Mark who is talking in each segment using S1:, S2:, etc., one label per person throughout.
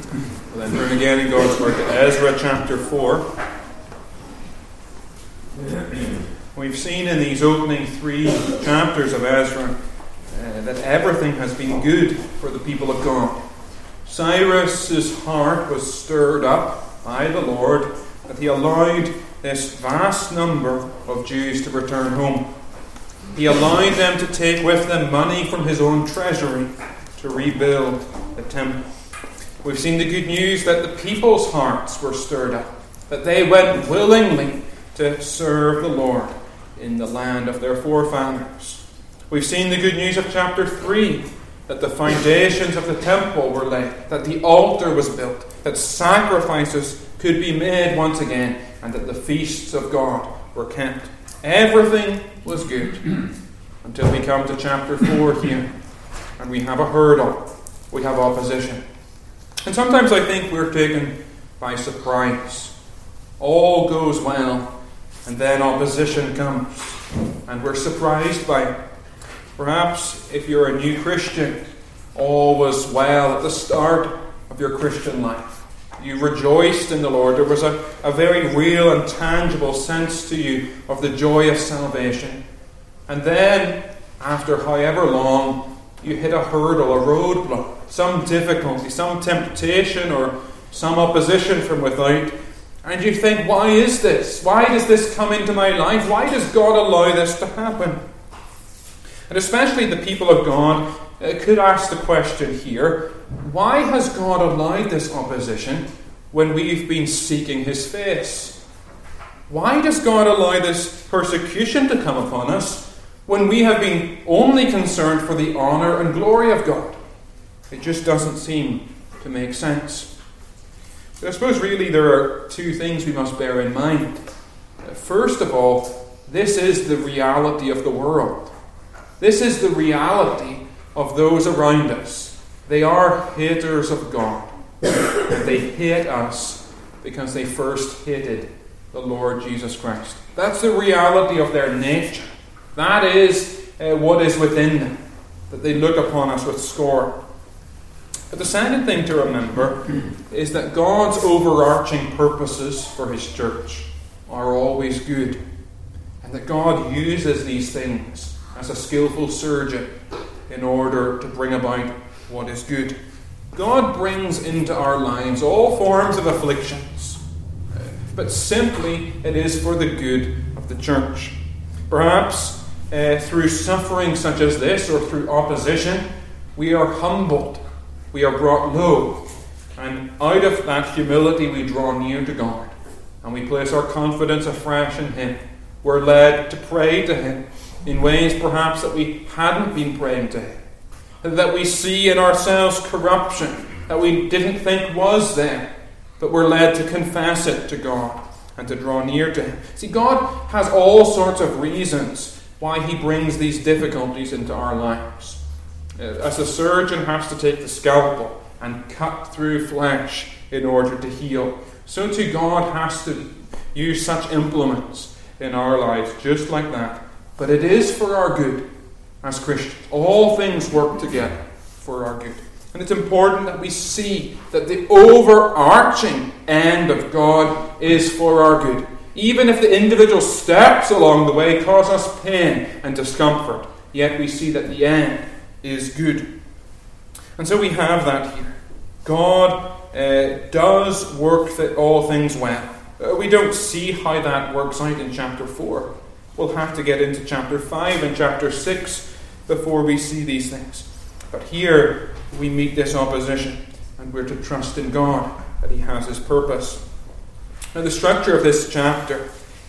S1: We'll then turn again in God's Word to Ezra chapter 4. We've seen in these opening 3 chapters of Ezra that everything has been good for the people of God. Cyrus's heart was stirred up by the Lord that he allowed this vast number of Jews to return home. He allowed them to take with them money from his own treasury to rebuild the temple. We've seen the good news that the people's hearts were stirred up, that they went willingly to serve the Lord in the land of their forefathers. We've seen the good news of chapter 3, that the foundations of the temple were laid, that the altar was built, that sacrifices could be made once again, and that the feasts of God were kept. Everything was good until we come to chapter 4 here, and we have a hurdle, we have opposition. And sometimes I think we're taken by surprise. All goes well, and then opposition comes, and we're surprised by it. Perhaps if you're a new Christian, all was well at the start of your Christian life. You rejoiced in the Lord. There was a very real and tangible sense to you of the joy of salvation. And then, after however long, you hit a hurdle, a roadblock, some difficulty, some temptation, or some opposition from without. And you think, why is this? Why does this come into my life? Why does God allow this to happen? And especially the people of God could ask the question here, why has God allowed this opposition when we've been seeking His face? Why does God allow this persecution to come upon us when we have been only concerned for the honour and glory of God? It just doesn't seem to make sense. But I suppose really there are 2 things we must bear in mind. First of all, this is the reality of the world. This is the reality of those around us. They are haters of God. And they hate us because they first hated the Lord Jesus Christ. That's the reality of their nature. That is what is within them, that they look upon us with scorn. But the second thing to remember is that God's overarching purposes for His church are always good, and that God uses these things as a skillful surgeon in order to bring about what is good. God brings into our lives all forms of afflictions, but simply it is for the good of the church. Perhaps through suffering such as this, or through opposition, we are humbled, we are brought low, and out of that humility we draw near to God, and we place our confidence afresh in Him. We're led to pray to Him in ways perhaps that we hadn't been praying to Him, that we see in ourselves corruption that we didn't think was there, but we're led to confess it to God and to draw near to Him. See, God has all sorts of reasons why He brings these difficulties into our lives. As a surgeon has to take the scalpel and cut through flesh in order to heal, so too God has to use such implements in our lives just like that. But it is for our good as Christians. All things work together for our good. And it's important that we see that the overarching end of God is for our good. Even if the individual steps along the way cause us pain and discomfort, yet we see that the end is good. And so we have that here. God does work all things well. We don't see how that works out in chapter 4. We'll have to get into chapter 5 and chapter 6 before we see these things. But here we meet this opposition, and we're to trust in God that He has His purpose. Now the structure of this chapter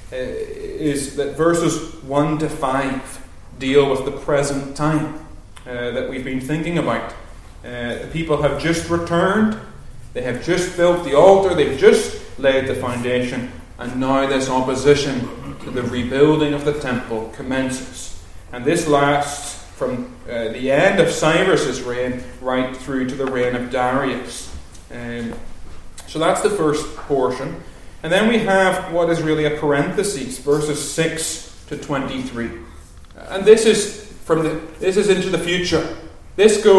S1: is that verses 1 to 5 deal with the present time that we've been thinking about. The people have just returned, they have just built the altar, they've just laid the foundation, and now this opposition to the rebuilding of the temple commences. And this lasts from the end of Cyrus's reign right through to the reign of Darius. So that's the first portion. And then we have what is really a parenthesis, verses 6 to 23. And this is into the future. This goes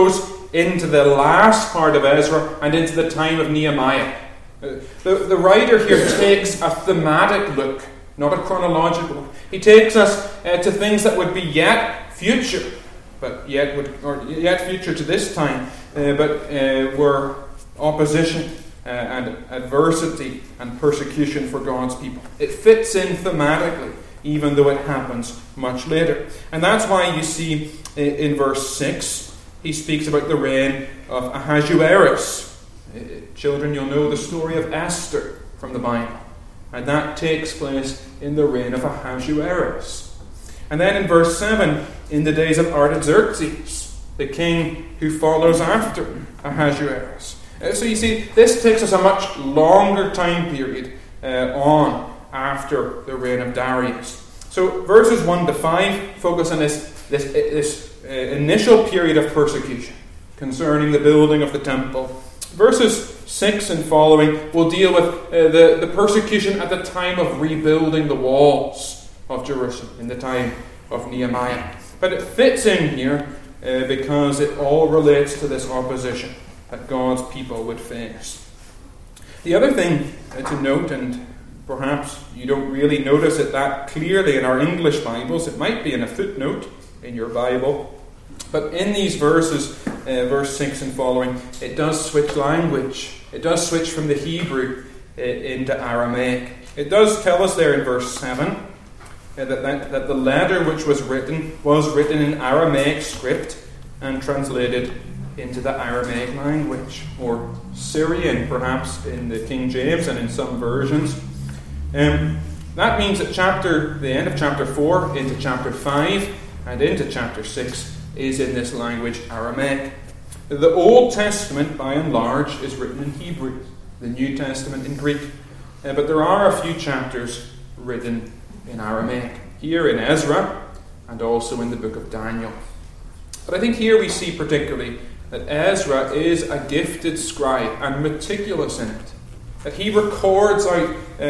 S1: into the last part of Ezra and into the time of Nehemiah. The writer here takes a thematic look, not a chronological look. He takes us to things that would be yet future, but yet future to this time, but were opposition and adversity and persecution for God's people. It fits in thematically, even though it happens much later. And that's why you see in verse 6, he speaks about the reign of Ahasuerus. Children, you'll know the story of Esther from the Bible. And that takes place in the reign of Ahasuerus. And then in verse 7, in the days of Artaxerxes, the king who follows after Ahasuerus. So you see, this takes us a much longer time period on after the reign of Darius. So verses 1 to 5 focus on this initial period of persecution concerning the building of the temple. Verses 6 and following will deal with the persecution at the time of rebuilding the walls of Jerusalem, in the time of Nehemiah. But it fits in here because it all relates to this opposition that God's people would face. The other thing to note, and perhaps you don't really notice it that clearly in our English Bibles, it might be in a footnote in your Bible, but in these verses, verse 6 and following, it does switch language. It does switch from the Hebrew into Aramaic. It does tell us there in verse 7 that the letter which was written in Aramaic script and translated into the Aramaic language, or Syrian perhaps in the King James and in some versions. That means that the end of chapter 4 into chapter 5 and into chapter 6 is in this language, Aramaic. The Old Testament, by and large, is written in Hebrew, the New Testament in Greek. But there are a few chapters written in Aramaic, here in Ezra and also in the book of Daniel. But I think here we see particularly that Ezra is a gifted scribe and meticulous in it. That he records out,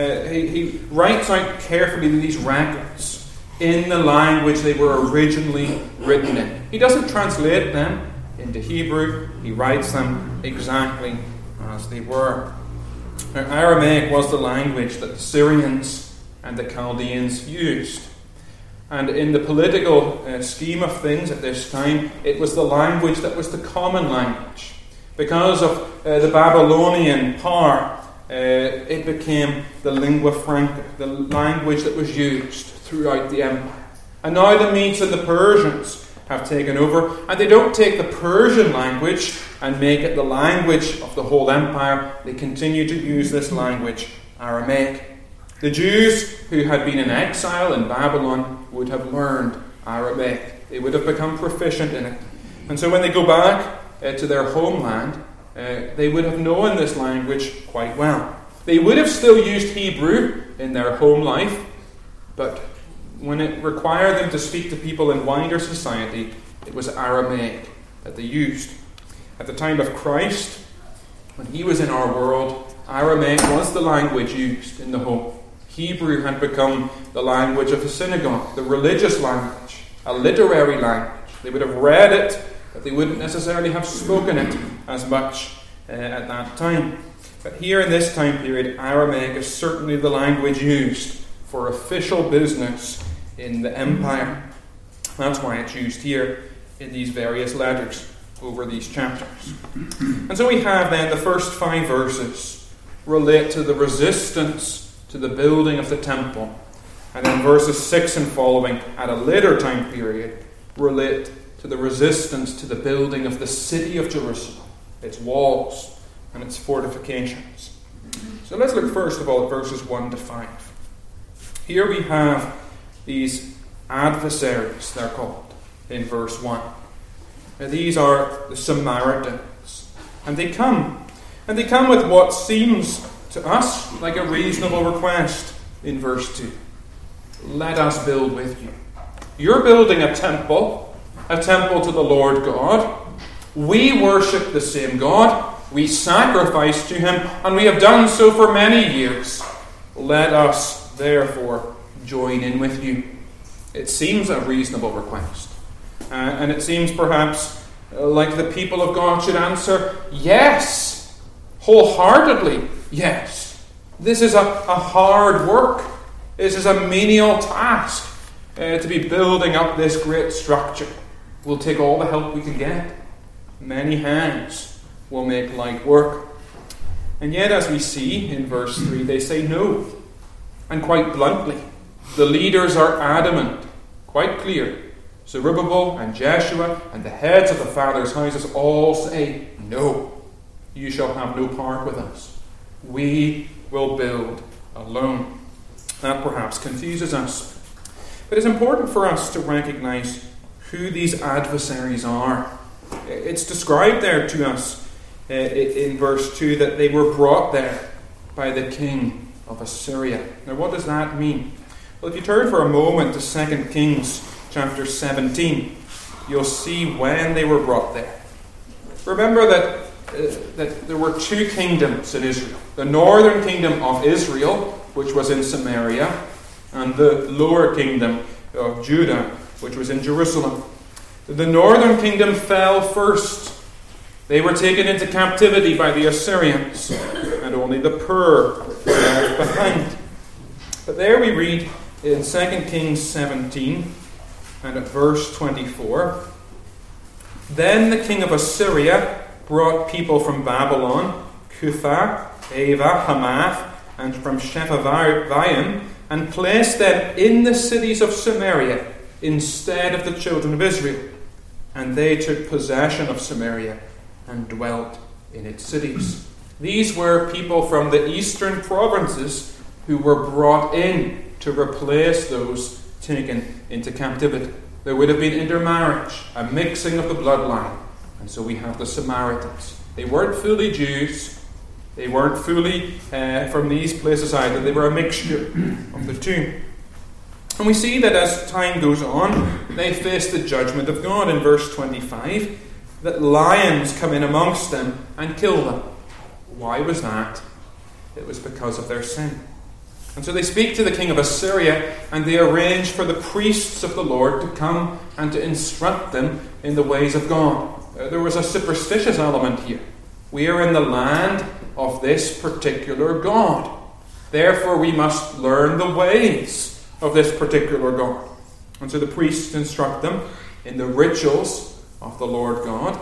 S1: he writes out carefully these records in the language they were originally written in. He doesn't translate them into Hebrew, he writes them exactly as they were. Now, Aramaic was the language that the Syrians and the Chaldeans used. And in the political scheme of things at this time, it was the language that was the common language. Because of the Babylonian power, it became the lingua franca, the language that was used throughout the empire. And now the Medes and the Persians have taken over, and they don't take the Persian language and make it the language of the whole empire. They continue to use this language, Aramaic. The Jews who had been in exile in Babylon would have learned Aramaic. They would have become proficient in it. And so when they go back to their homeland, they would have known this language quite well. They would have still used Hebrew in their home life, but when it required them to speak to people in wider society, it was Aramaic that they used. At the time of Christ, when he was in our world, Aramaic was the language used in the home. Hebrew had become the language of the synagogue, the religious language, a literary language. They would have read it, but they wouldn't necessarily have spoken it as much at that time. But here in this time period, Aramaic is certainly the language used for official business in the empire. That's why it's used here in these various letters over these chapters. And so we have then the first 5 verses relate to the resistance to the building of the temple. And then verses 6 and following, at a later time period, relate to the resistance to the building of the city of Jerusalem, its walls and its fortifications. So let's look first of all at verses 1 to 5. Here we have these adversaries, they're called, in verse 1. Now, these are the Samaritans. And they come with what seems to us like a reasonable request in verse 2. Let us build with you. You're building a temple to the Lord God. We worship the same God. We sacrifice to Him, and we have done so for many years. Let us, therefore, join in with you. It seems a reasonable request. And it seems perhaps like the people of God, should answer yes, wholeheartedly yes. This is a hard work. This is a menial task to be building up this great structure. We'll take all the help we can get. Many hands will make light work. And yet, as we see in verse 3, they say no. And quite bluntly, the leaders are adamant, quite clear. Zerubbabel and Jeshua and the heads of the fathers' houses all say, no, you shall have no part with us. We will build alone. That perhaps confuses us. But it's important for us to recognize who these adversaries are. It's described there to us in verse 2 that they were brought there by the king of Assyria. Now, what does that mean? Well, if you turn for a moment to 2 Kings chapter 17, you'll see when they were brought there. Remember that there were two kingdoms in Israel. The northern kingdom of Israel, which was in Samaria, and the lower kingdom of Judah, which was in Jerusalem. The northern kingdom fell first. They were taken into captivity by the Assyrians, and only the poor were left behind. But there we read in 2 Kings 17, and at verse 24, then the king of Assyria brought people from Babylon, Cuthah, Ava, Hamath, and from Shephavaim, and placed them in the cities of Samaria instead of the children of Israel. And they took possession of Samaria and dwelt in its cities. These were people from the eastern provinces who were brought in to replace those taken into captivity. There would have been intermarriage, a mixing of the bloodline. And so we have the Samaritans. They weren't fully Jews. They weren't fully from these places either. They were a mixture of the two. And we see that as time goes on, they face the judgment of God in verse 25, that lions come in amongst them and kill them. Why was that? It was because of their sin. And so they speak to the king of Assyria, and they arrange for the priests of the Lord to come and to instruct them in the ways of God. There was a superstitious element here. We are in the land of this particular God. Therefore, we must learn the ways of this particular God. And so the priests instruct them in the rituals of the Lord God.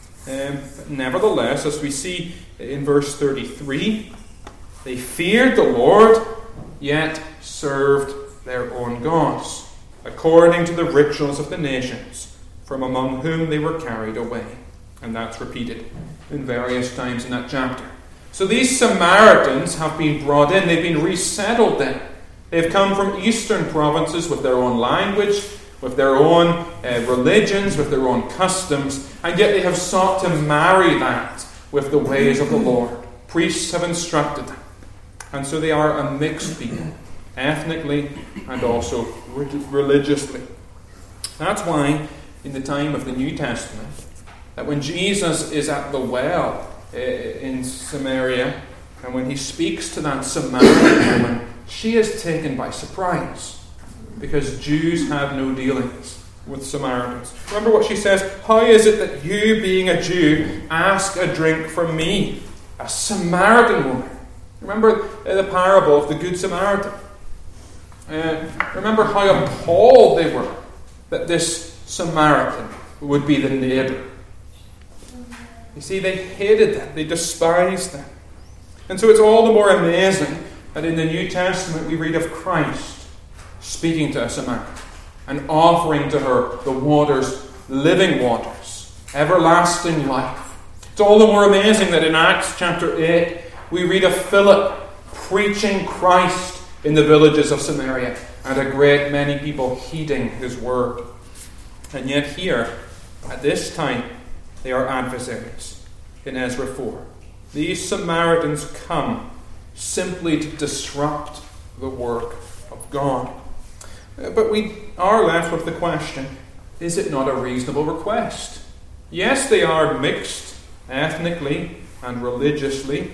S1: Nevertheless, as we see in verse 33, they feared the Lord, yet served their own gods, according to the rituals of the nations, from among whom they were carried away. And that's repeated in various times in that chapter. So these Samaritans have been brought in, they've been resettled there. They've come from eastern provinces with their own language, with their own religions, with their own customs, and yet they have sought to marry that with the ways of the Lord. Priests have instructed them. And so they are a mixed people, ethnically and also religiously. That's why, in the time of the New Testament, that when Jesus is at the well in Samaria, and when he speaks to that Samaritan woman, she is taken by surprise, because Jews have no dealings with Samaritans. Remember what she says, "How is it that you, being a Jew, ask a drink from me, a Samaritan woman?" Remember the parable of the Good Samaritan. Remember how appalled they were that this Samaritan would be the neighbour. You see, they hated them, they despised them. And so it's all the more amazing that in the New Testament we read of Christ speaking to a Samaritan and offering to her the waters, living waters, everlasting life. It's all the more amazing that in Acts chapter 8 we read of Philip preaching Christ in the villages of Samaria, and a great many people heeding his word. And yet here, at this time, they are adversaries in Ezra 4. These Samaritans come simply to disrupt the work of God. But we are left with the question, is it not a reasonable request? Yes, they are mixed ethnically and religiously,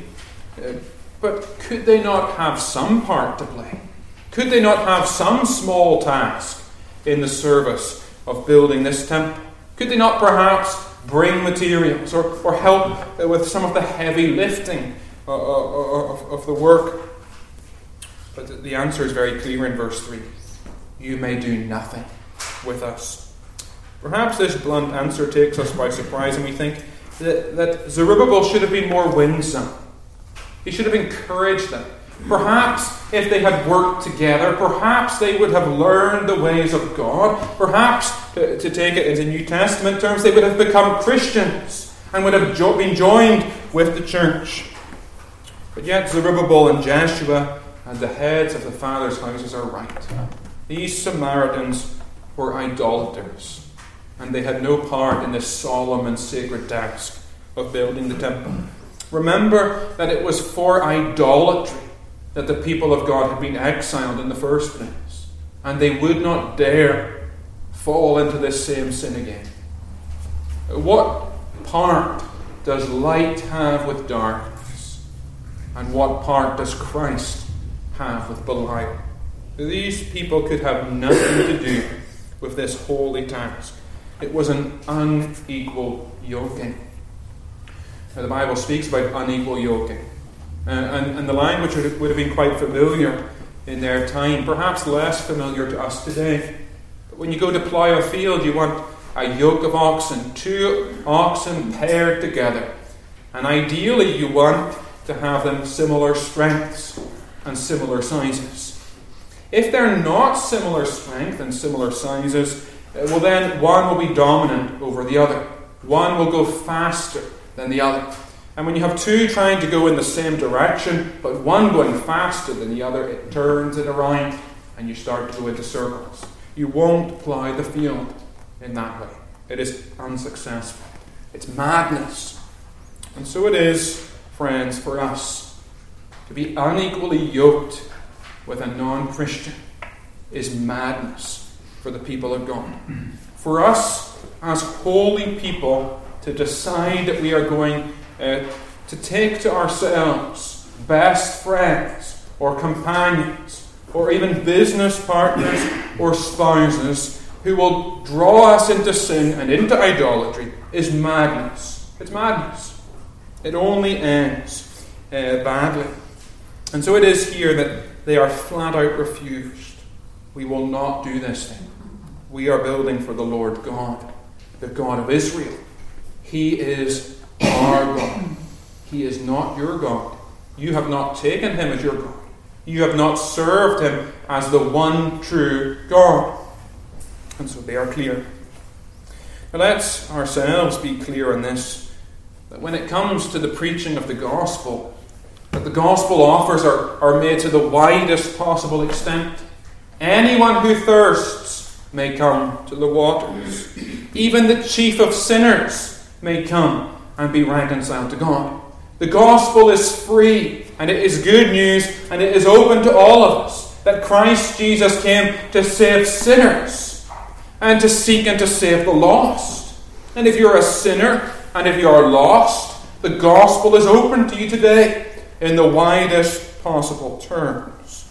S1: but could they not have some part to play? Could they not have some small task in the service of building this temple? Could they not perhaps bring materials or help with some of the heavy lifting of the work. But the answer is very clear in verse 3. You may do nothing with us. Perhaps this blunt answer takes us by surprise, and we think that Zerubbabel should have been more winsome. He should have encouraged them. Perhaps if they had worked together, perhaps they would have learned the ways of God. Perhaps, to take it into New Testament terms, they would have become Christians and would have been joined with the church. But yet Zerubbabel and Jeshua and the heads of the fathers' houses are right. These Samaritans were idolaters, and they had no part in this solemn and sacred task of building the temple. Remember that it was for idolatry that the people of God had been exiled in the first place, and they would not dare fall into this same sin again. What part does light have with darkness? And what part does Christ have with Belial? These people could have nothing to do with this holy task. It was an unequal yoking. Now, the Bible speaks about unequal yoking. And the language would have been quite familiar in their time, perhaps less familiar to us today. But when you go to plough a field, you want a yoke of oxen, 2 oxen paired together. And ideally you want to have them similar strengths and similar sizes. If they're not similar strength and similar sizes, well then one will be dominant over the other. One will go faster than the other. And when you have 2 trying to go in the same direction, but one going faster than the other, it turns it around and you start to go into circles. You won't plough the field in that way. It is unsuccessful. It's madness. And so it is, friends, for us to be unequally yoked with a non-Christian is madness for the people of God. For us as holy people to decide that we are going to take to ourselves best friends or companions or even business partners or spouses who will draw us into sin and into idolatry is madness. It's madness. It only ends badly. And so it is here that they are flat out refused. We will not do this thing. We are building for the Lord God, the God of Israel. He is our God. He is not your God. You have not taken him as your God. You have not served him as the one true God. And so they are clear. Now let's ourselves be clear on this, that when it comes to the preaching of the gospel, that the gospel offers are made to the widest possible extent. Anyone who thirsts may come to the waters. Even the chief of sinners may come and be reconciled to God. The gospel is free, and it is good news, and it is open to all of us, that Christ Jesus came to save sinners and to seek and to save the lost. And if you're a sinner and if you are lost, the gospel is open to you today in the widest possible terms.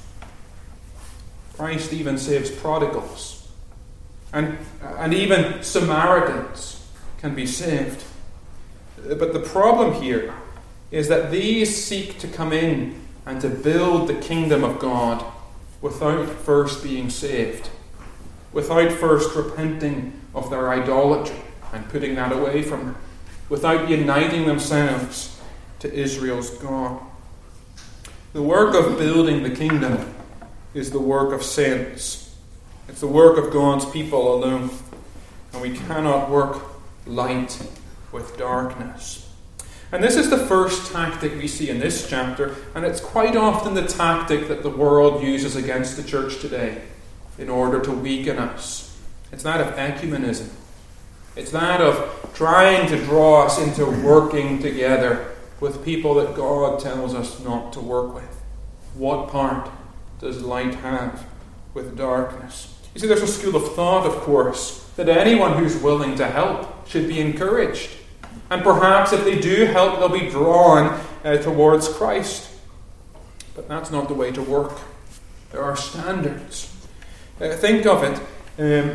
S1: Christ even saves prodigals, and even Samaritans can be saved. But the problem here is that these seek to come in and to build the kingdom of God without first being saved, without first repenting of their idolatry and putting that away from them, without uniting themselves to Israel's God. The work of building the kingdom is the work of saints. It's the work of God's people alone. And we cannot work light with darkness. And this is the first tactic we see in this chapter, and it's quite often the tactic that the world uses against the church today in order to weaken us. It's that of ecumenism. It's that of trying to draw us into working together with people that God tells us not to work with. What part does light have with darkness? You see, there's a school of thought, of course, that anyone who's willing to help should be encouraged. And perhaps if they do help, they'll be drawn towards Christ. But that's not the way to work. There are standards. Think of it.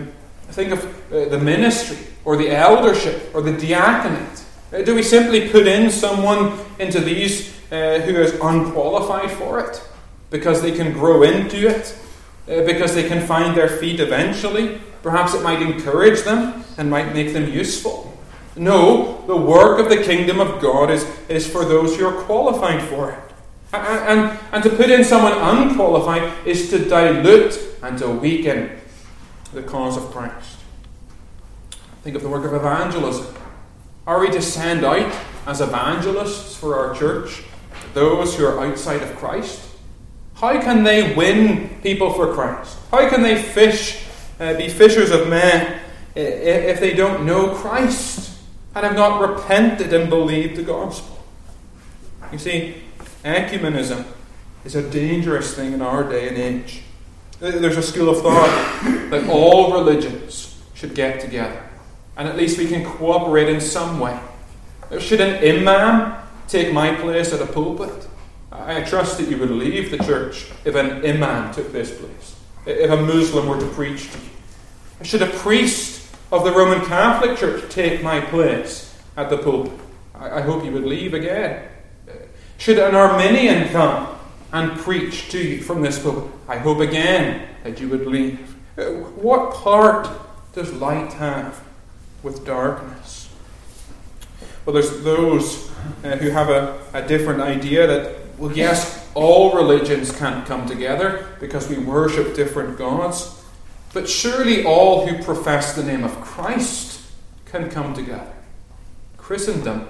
S1: Think of the ministry, or the eldership, or the diaconate. Do we simply put in someone into these who is unqualified for it because they can grow into it, because they can find their feet eventually? Perhaps it might encourage them and might make them useful. No, the work of the kingdom of God is for those who are qualified for it. And to put in someone unqualified is to dilute and to weaken the cause of Christ. Think of the work of evangelism. Are we to send out as evangelists for our church those who are outside of Christ? How can they win people for Christ? How can they be fishers of men if they don't know Christ and have not repented and believed the gospel? You see, ecumenism is a dangerous thing in our day and age. There's a school of thought that all religions should get together, and at least we can cooperate in some way. Should an imam take my place at a pulpit? I trust that you would leave the church if an imam took this place, if a Muslim were to preach to you. Should a priest of the Roman Catholic Church take my place at the pulpit? I hope you would leave again. Should an Arminian come and preach to you from this pulpit? I hope again that you would leave. What part does light have with darkness? Well, there's those who have a different idea that, well, yes, all religions can't come together because we worship different gods, but surely all who profess the name of Christ can come together. Christendom,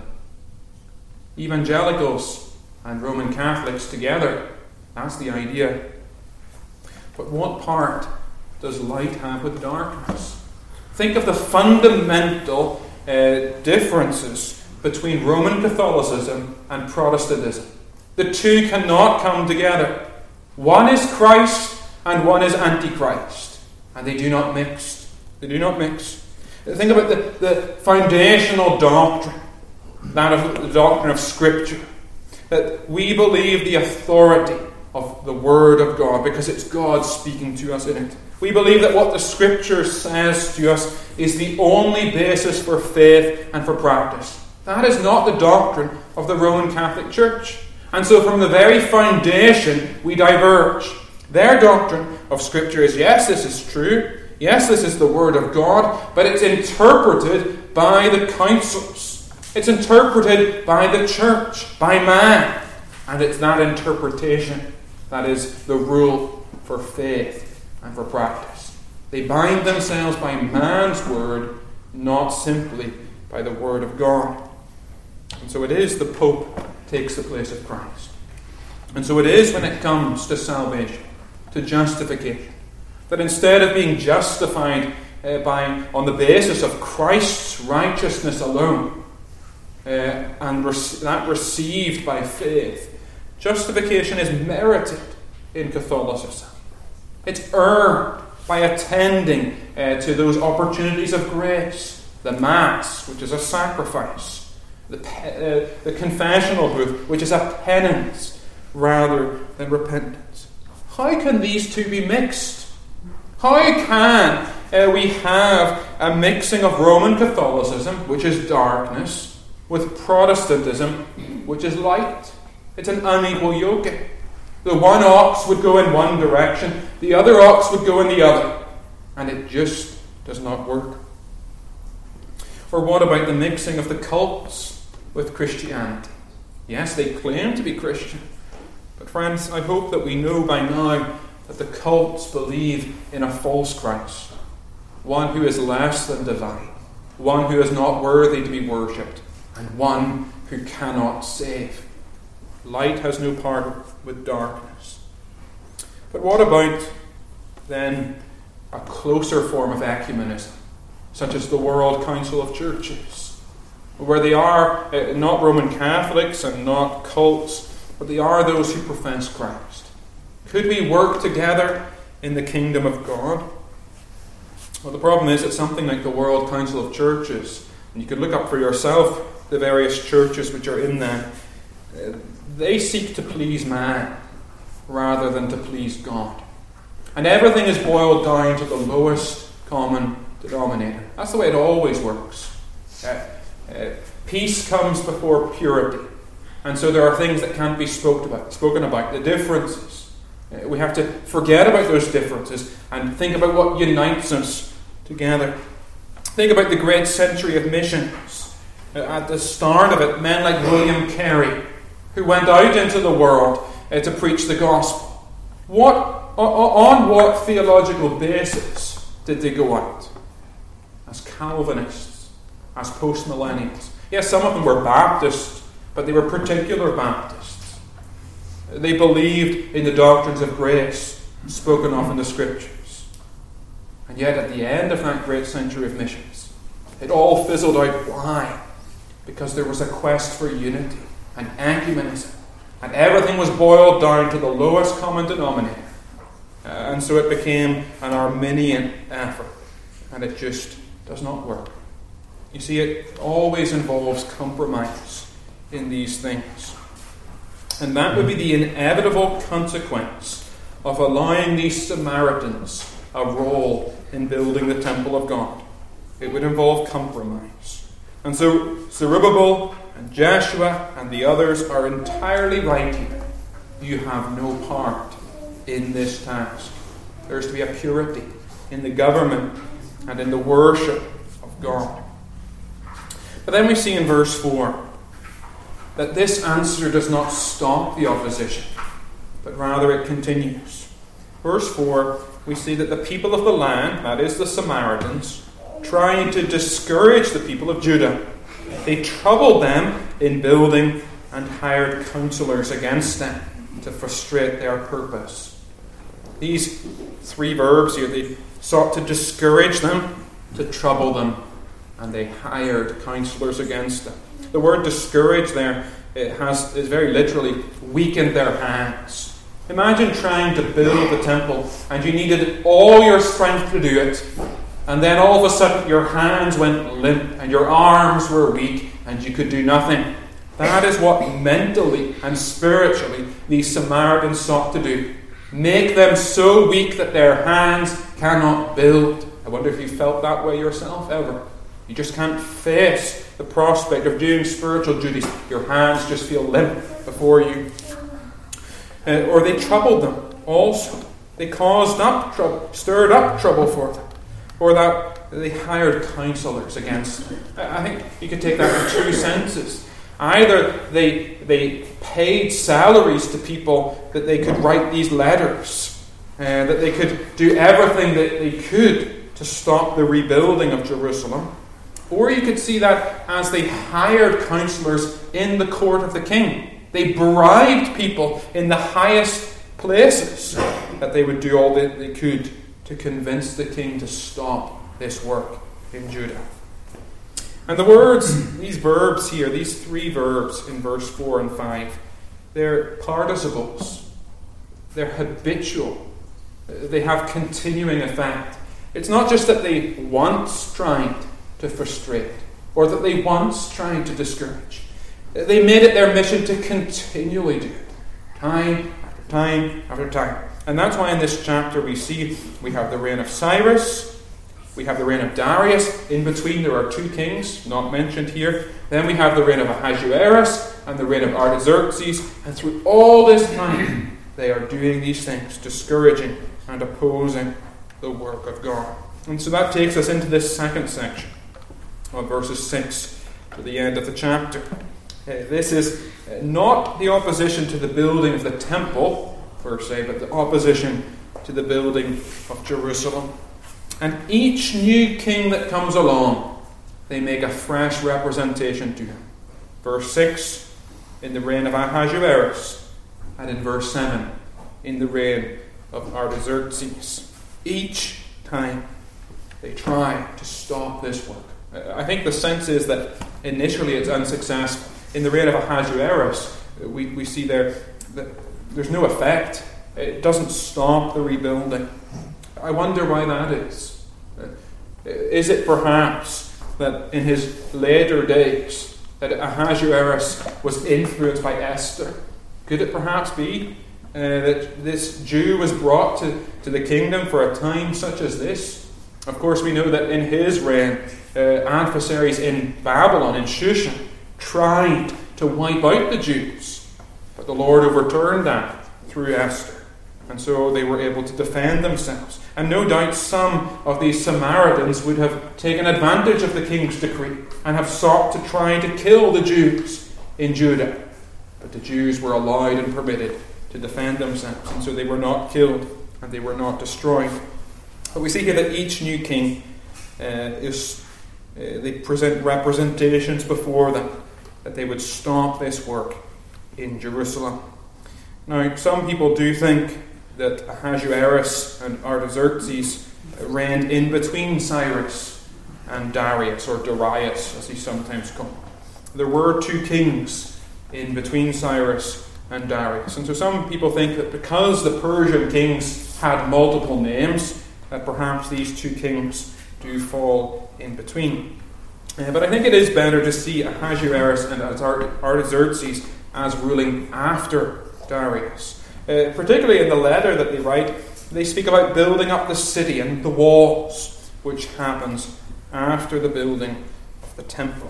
S1: evangelicals and Roman Catholics together, that's the idea. But what part does light have with darkness? Think of the fundamental differences between Roman Catholicism and Protestantism. The two cannot come together. One is Christ and one is Antichrist. And they do not mix. They do not mix. Think about the foundational doctrine, that of the doctrine of Scripture. That we believe the authority of the Word of God because it's God speaking to us in it. We believe that what the Scripture says to us is the only basis for faith and for practice. That is not the doctrine of the Roman Catholic Church. And so from the very foundation, we diverge. Their doctrine of Scripture is, yes, this is true. Yes, this is the Word of God. But it's interpreted by the councils. It's interpreted by the church, by man. And it's that interpretation that is the rule for faith and for practice. They bind themselves by man's word, not simply by the Word of God. And so it is the Pope takes the place of Christ. And so it is when it comes to salvation, to justification, that instead of being justified on the basis of Christ's righteousness alone, and that received by faith, justification is merited in Catholicism. It's earned by attending to those opportunities of grace, the Mass, which is a sacrifice, the confessional booth, which is a penance rather than repentance. How can these two be mixed? How can we have a mixing of Roman Catholicism, which is darkness, with Protestantism, which is light? It's an unequal yoking. The one ox would go in one direction, the other ox would go in the other. And it just does not work. Or what about the mixing of the cults with Christianity? Yes, they claim to be Christian. But friends, I hope that we know by now that the cults believe in a false Christ. One who is less than divine. One who is not worthy to be worshipped. And one who cannot save. Light has no part with darkness. But what about, then, a closer form of ecumenism, such as the World Council of Churches, where they are not Roman Catholics and not cults, but they are those who profess Christ? Could we work together in the kingdom of God? Well, the problem is that something like the World Council of Churches, and you could look up for yourself the various churches which are in there, they seek to please man rather than to please God. And everything is boiled down to the lowest common denominator. That's the way it always works. Peace comes before purity. And so there are things that can't be spoken about, the differences. We have to forget about those differences and think about what unites us together. Think about the great century of missions. At the start of it, men like William Carey, who went out into the world to preach the gospel. On what theological basis did they go out? As Calvinists, as postmillennials. Yes, some of them were Baptists, but they were particular Baptists. They believed in the doctrines of grace spoken of in the Scriptures. And yet at the end of that great century of missions, it all fizzled out. Why? Because there was a quest for unity and ecumenism. And everything was boiled down to the lowest common denominator. And so it became an Arminian effort. And it just does not work. You see, it always involves compromise in these things. And that would be the inevitable consequence of allowing these Samaritans a role in building the temple of God. It would involve compromise. And so Zerubbabel and Joshua and the others are entirely right here. You have no part in this task. There is to be a purity in the government and in the worship of God. But then we see in verse 4 that this answer does not stop the opposition, but rather it continues. Verse 4, we see that the people of the land, that is the Samaritans, trying to discourage the people of Judah. They troubled them in building and hired counselors against them to frustrate their purpose. These three verbs here, they sought to discourage them, to trouble them, and they hired counselors against them. The word discourage there is very literally weakened their hands. Imagine trying to build the temple and you needed all your strength to do it, and then all of a sudden your hands went limp and your arms were weak and you could do nothing. That is what mentally and spiritually these Samaritans sought to do. Make them so weak that their hands cannot build. I wonder if you felt that way yourself ever. You just can't face the prospect of doing spiritual duties. Your hands just feel limp before you. Or they troubled them also. They caused up trouble, stirred up trouble for them. Or that they hired counselors against them. I think you could take that in two senses. Either they paid salaries to people that they could write these letters, that they could do everything that they could to stop the rebuilding of Jerusalem. Or you could see that as they hired counselors in the court of the king. They bribed people in the highest places that they would do all that they could to convince the king to stop this work in Judah. And the words, these verbs here, these three verbs in verse 4 and 5, they're participles. They're habitual. They have continuing effect. It's not just that they once tried to frustrate or that they once tried to discourage. They made it their mission to continually do it, time after time after time. And that's why in this chapter we have the reign of Cyrus, we have the reign of Darius. In between there are two kings, not mentioned here. Then we have the reign of Ahasuerus and the reign of Artaxerxes. And through all this time, they are doing these things, discouraging and opposing the work of God. And so that takes us into this second section of verses 6 to the end of the chapter. This is not the opposition to the building of the temple, per se, but the opposition to the building of Jerusalem. And each new king that comes along, they make a fresh representation to him. Verse 6, in the reign of Ahasuerus, and in verse 7, in the reign of Artaxerxes. Each time they try to stop this work. I think the sense is that initially it's unsuccessful. In the reign of Ahasuerus, we see there that there's no effect. It doesn't stop the rebuilding. I wonder why that is. Is it perhaps that in his later days that Ahasuerus was influenced by Esther? Could it perhaps be that this Jew was brought to the kingdom for a time such as this? Of course, we know that in his reign, adversaries in Babylon, in Shushan, tried to wipe out the Jews. But the Lord overturned that through Esther. And so they were able to defend themselves. And no doubt some of these Samaritans would have taken advantage of the king's decree and have sought to try to kill the Jews in Judah. But the Jews were allowed and permitted to defend themselves. And so they were not killed and they were not destroyed. But we see here that each new king they present representations before them that they would stop this work in Jerusalem. Now, some people do think that Ahasuerus and Artaxerxes reigned in between Cyrus and Darius, or Darius as he's sometimes called. There were two kings in between Cyrus and Darius. And so some people think that because the Persian kings had multiple names, that perhaps these two kings do fall in between. But I think it is better to see Ahasuerus and Artaxerxes as ruling after Darius. Particularly in the letter that they write, they speak about building up the city and the walls, which happens after the building of the temple.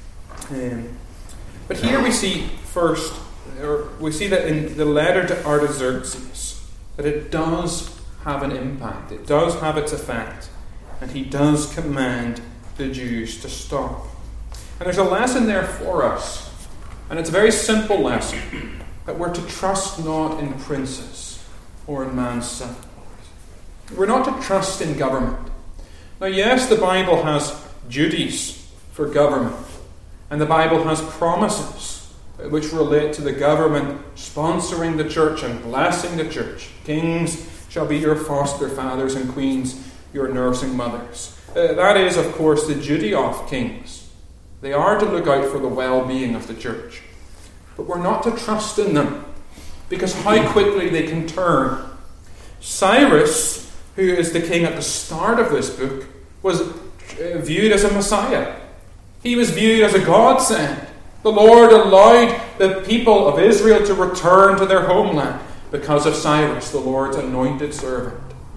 S1: But here we see that in the letter to Artaxerxes, that it does have an impact. It does have its effect. And he does command the Jews to stop. And there's a lesson there for us. And it's a very simple lesson. That we're to trust not in princes or in man's son. We're not to trust in government. Now, yes, the Bible has duties for government. And the Bible has promises which relate to the government sponsoring the church and blessing the church. Kings shall be your foster fathers and queens your nursing mothers. That is, of course, the duty of kings. They are to look out for the well-being of the church. But we're not to trust in them, because how quickly they can turn. Cyrus, who is the king at the start of this book, was viewed as a Messiah. He was viewed as a godsend. The Lord allowed the people of Israel to return to their homeland because of Cyrus, the Lord's anointed servant.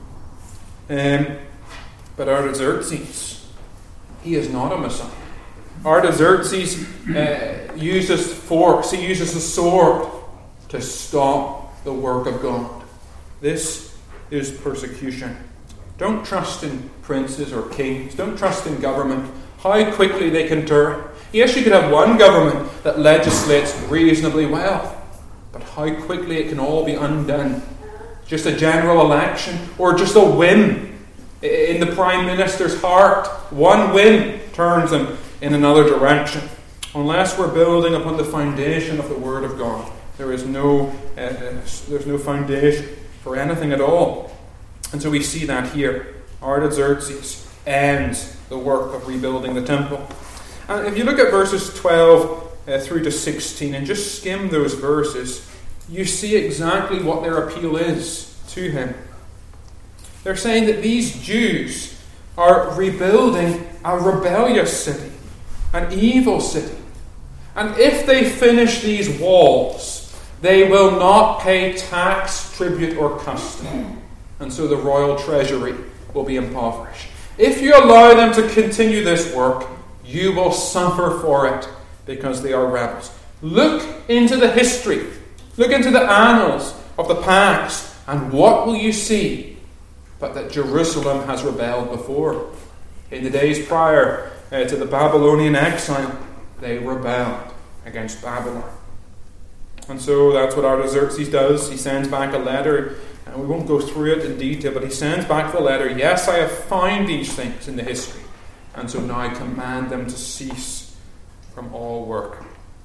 S1: But Artaxerxes, he is not a Messiah. Artaxerxes uses force, he uses a sword to stop the work of God. This is persecution. Don't trust in princes or kings. Don't trust in government. How quickly they can turn. Yes, you could have one government that legislates reasonably well, but how quickly it can all be undone. Just a general election or just a whim in the Prime Minister's heart. One whim turns him in another direction. Unless we're building upon the foundation of the Word of God, there's no foundation for anything at all. And so we see that here. Artaxerxes ends the work of rebuilding the temple. And if you look at verses 12 through to 16 and just skim those verses, you see exactly what their appeal is to him. They're saying that these Jews are rebuilding a rebellious city, an evil city. And if they finish these walls, they will not pay tax, tribute, or custom. And so the royal treasury will be impoverished. If you allow them to continue this work, you will suffer for it because they are rebels. Look into the history. Look into the annals of the past. And what will you see? But that Jerusalem has rebelled before. In the days prior to the Babylonian exile, they rebelled against Babylon. And so that's what Artaxerxes does. He sends back a letter, and we won't go through it in detail, but he sends back the letter. Yes, I have found these things in the history, and so now I command them to cease from all work.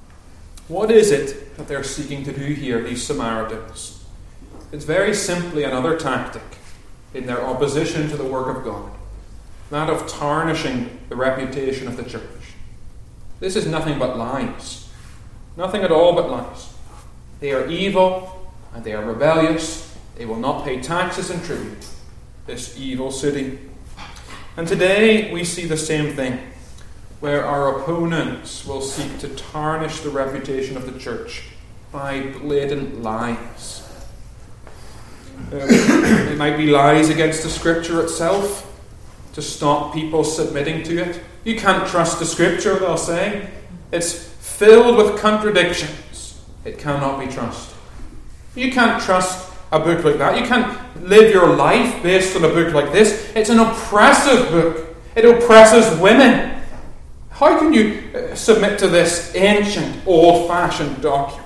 S1: What is it that they're seeking to do here, these Samaritans? It's very simply another tactic in their opposition to the work of God, that of tarnishing the reputation of the church. This is nothing but lies. Nothing at all but lies. They are evil and they are rebellious. They will not pay taxes and tribute. This evil city. And today we see the same thing, where our opponents will seek to tarnish the reputation of the church by blatant lies. It might be lies against the Scripture itself. to stop people submitting to it. You can't trust the Scripture, they'll say. It's filled with contradictions. It cannot be trusted. You can't trust a book like that. You can't live your life based on a book like this. It's an oppressive book. It oppresses women. How can you submit to this ancient, old-fashioned document?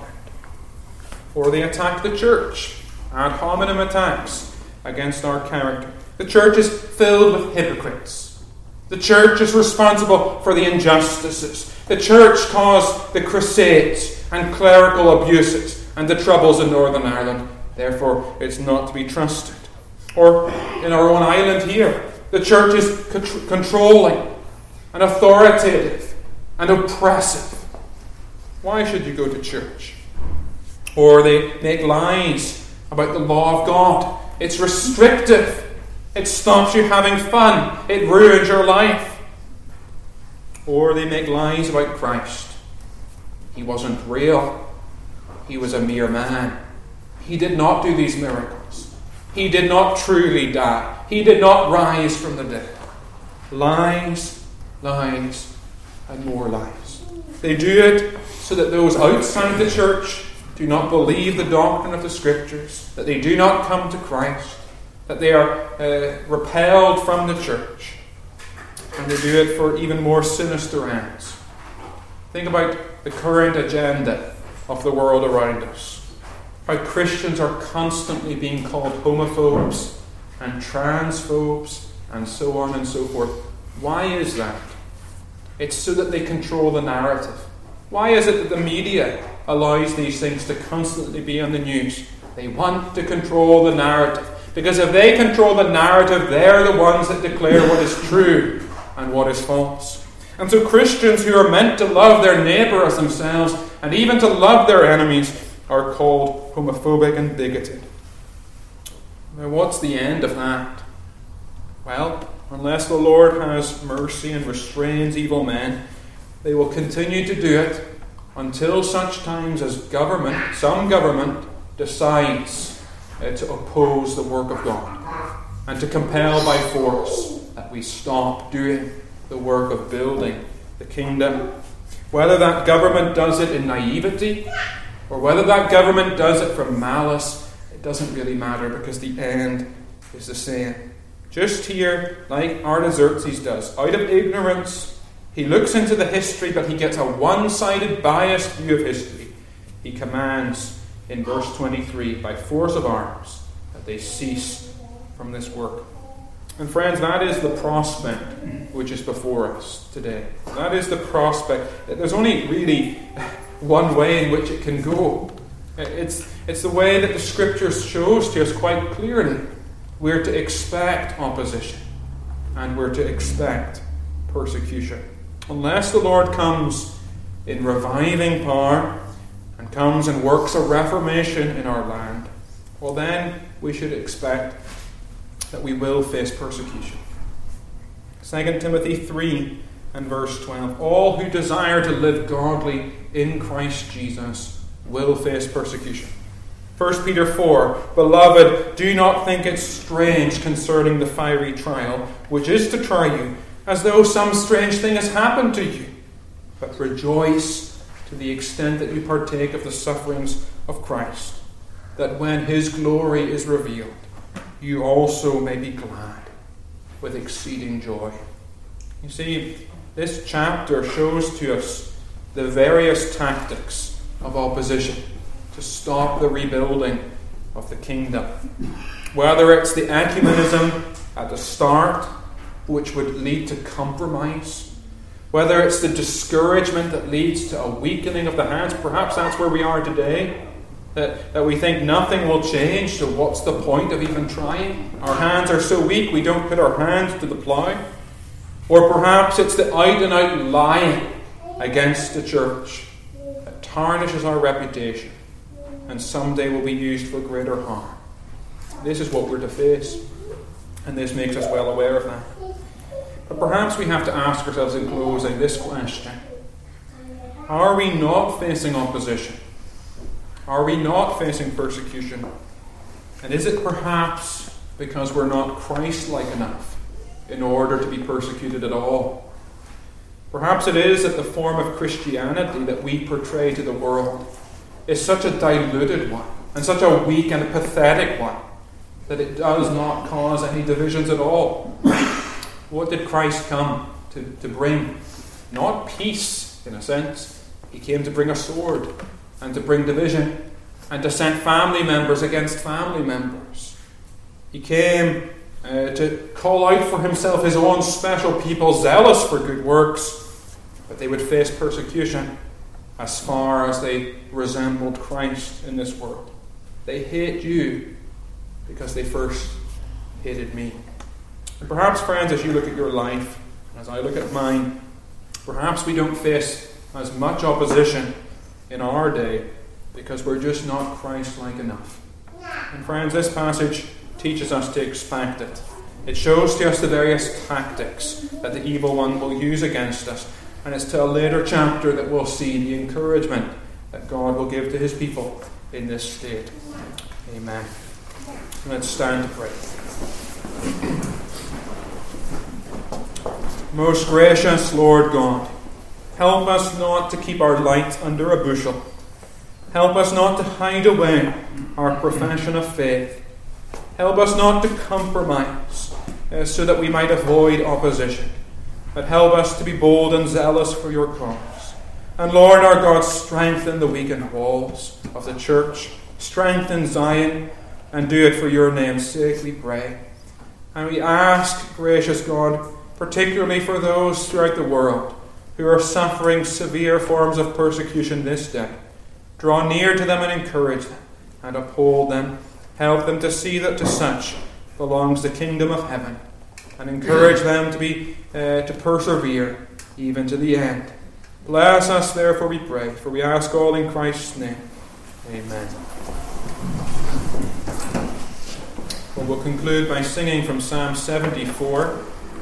S1: Or they attack the church. Ad hominem attacks against our character. The church is filled with hypocrites. The church is responsible for the injustices. The church caused the Crusades and clerical abuses and the troubles in Northern Ireland. Therefore, it's not to be trusted. Or in our own island here, the church is controlling and authoritative and oppressive. Why should you go to church? Or they make lies about the law of God. It's restrictive. It stops you having fun. It ruins your life. Or they make lies about Christ. He wasn't real. He was a mere man. He did not do these miracles. He did not truly die. He did not rise from the dead. Lies, lies, and more lies. They do it so that those outside the church do not believe the doctrine of the Scriptures, that they do not come to Christ, that they are repelled from the church. And they do it for even more sinister ends. Think about the current agenda of the world around us. How Christians are constantly being called homophobes and transphobes and so on and so forth. Why is that? It's so that they control the narrative. Why is it that the media allows these things to constantly be on the news? They want to control the narrative. Because if they control the narrative, they're the ones that declare what is true and what is false. And so Christians who are meant to love their neighbour as themselves and even to love their enemies are called homophobic and bigoted. Now, what's the end of that? Well, unless the Lord has mercy and restrains evil men, they will continue to do it until such times as some government, decides to oppose the work of God and to compel by force that we stop doing the work of building the kingdom. Whether that government does it in naivety or whether that government does it from malice, it doesn't really matter because the end is the same. Just here, like Artaxerxes does, out of ignorance, he looks into the history, but he gets a one-sided, biased view of history. He commands in verse 23, by force of arms, that they cease from this work. And friends, that is the prospect which is before us today. That is the prospect. There's only really one way in which it can go. It's the way that the Scriptures shows to us quite clearly. We're to expect opposition and we're to expect persecution. Unless the Lord comes in reviving power and comes and works a reformation in our land, well then we should expect that we will face persecution. 2 Timothy 3 and verse 12. All who desire to live godly in Christ Jesus will face persecution. 1 Peter 4. Beloved, do not think it strange concerning the fiery trial, which is to try you, as though some strange thing has happened to you. But rejoice to the extent that you partake of the sufferings of Christ, that when His glory is revealed, you also may be glad with exceeding joy. You see, this chapter shows to us the various tactics of opposition to stop the rebuilding of the kingdom. Whether it's the ecumenism at the start, which would lead to compromise, whether it's the discouragement that leads to a weakening of the hands, perhaps that's where we are today. That we think nothing will change, so what's the point of even trying? Our hands are so weak we don't put our hands to the plough. Or perhaps it's the out-and-out lying against the church that tarnishes our reputation and someday will be used for greater harm. This is what we're to face, and this makes us well aware of that. But perhaps we have to ask ourselves in closing this question. Are we not facing opposition? Are we not facing persecution? And is it perhaps because we're not Christ-like enough in order to be persecuted at all. Perhaps it is that the form of Christianity that we portray to the world is such a diluted one, and such a weak and pathetic one, that it does not cause any divisions at all. What did Christ come to bring? Not peace, in a sense. He came to bring a sword, and to bring division, and to set family members against family members. He came to call out for himself his own special people, zealous for good works, but they would face persecution as far as they resembled Christ in this world. They hate you because they first hated me. And perhaps, friends, as you look at your life, as I look at mine, perhaps we don't face as much opposition in our day because we're just not Christ-like enough. And friends, this passage teaches us to expect it. It shows to us the various tactics that the evil one will use against us. And it's to a later chapter that we'll see the encouragement that God will give to his people in this state. Amen. Let's stand to pray. Most gracious Lord God, help us not to keep our light under a bushel. Help us not to hide away our profession of faith. Help us not to compromise so that we might avoid opposition. But help us to be bold and zealous for your cause. And Lord our God, strengthen the weakened walls of the church. Strengthen Zion, and do it for your name's sake, we pray. And we ask, gracious God, particularly for those throughout the world who are suffering severe forms of persecution this day. Draw near to them and encourage them, and uphold them. Help them to see that to such belongs the kingdom of heaven, and encourage them to persevere even to the end. Bless us, therefore, we pray, for we ask all in Christ's name. Amen. Well, we'll conclude by singing from Psalm 74.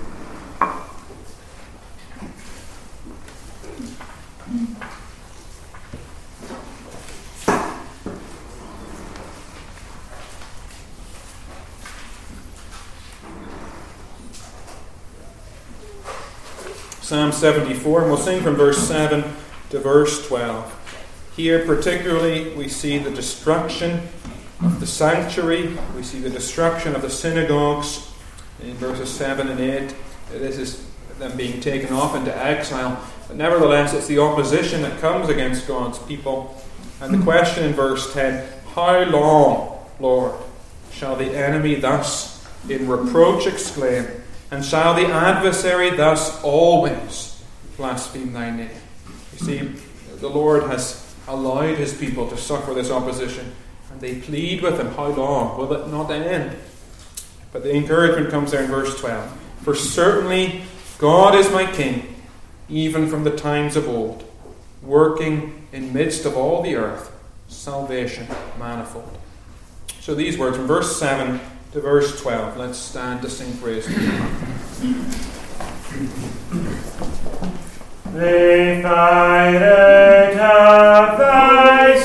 S1: Psalm 74, and we'll sing from verse 7 to verse 12. Here particularly we see the destruction of the sanctuary, we see the destruction of the synagogues in verses 7 and 8. This is them being taken off into exile, but nevertheless it's the opposition that comes against God's people. And the question in verse 10, how long, Lord, shall the enemy thus in reproach exclaim? And shall the adversary thus always blaspheme thy name? You see, the Lord has allowed his people to suffer this opposition, and they plead with him, how long? Will it not end? But the encouragement comes there in verse 12. For certainly God is my King, even from the times of old, working in midst of all the earth, salvation manifold. So these words from verse 7 to verse 12. Let's stand to sing praise to God.
S2: They fight at thy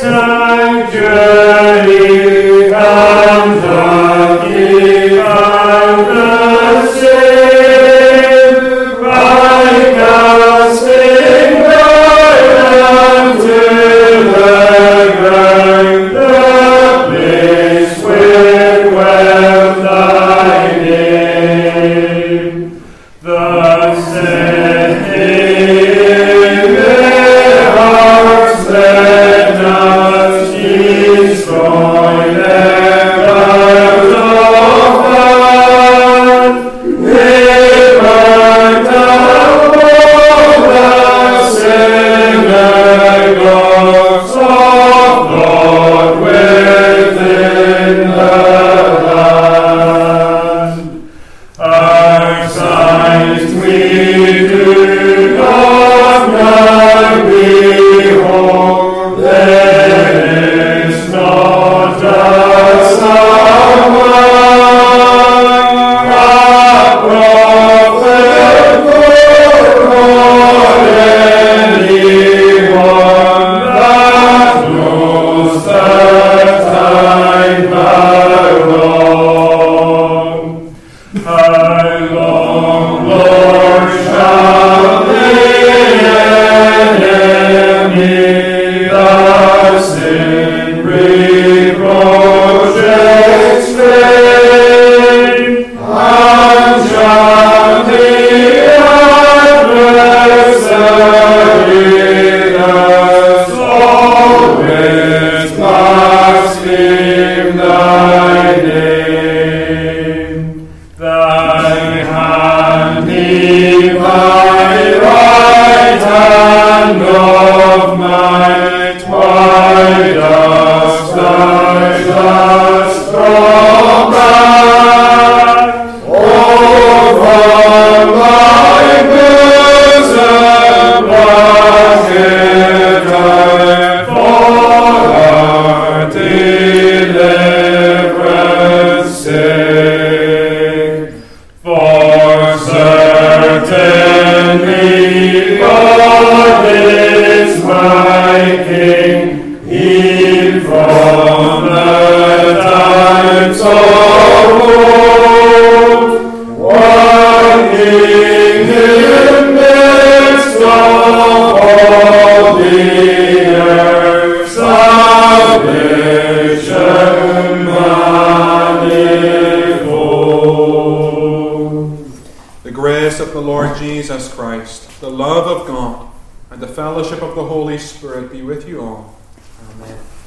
S2: sanctuary, and the of the same, by casting down unto the ground the place where dwelt thy name. The setting their hearts, let us destroy Jesus, draw back, oh, from thy bosom, blessed for our deliverance sake. For certainly God is my King, He from the times of old, working in midst of all the earth, salvation manifold.
S1: The grace of the Lord Jesus Christ, the love of God, and the fellowship of the Holy Spirit be with you all. Amen.